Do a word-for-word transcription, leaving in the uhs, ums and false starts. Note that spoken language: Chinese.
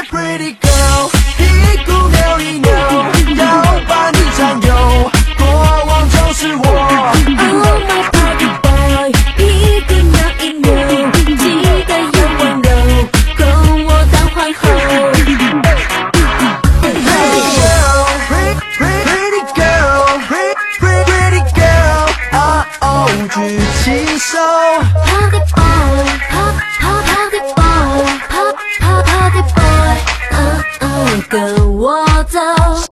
pretty girl， 一股扭一扭，要把你占有，过往就是我。 Oh my party boy， 一个扭一扭，记得要温柔，供我当皇后。 Pretty girl, pretty pretty girl, pretty pretty girl，啊哦，举起手。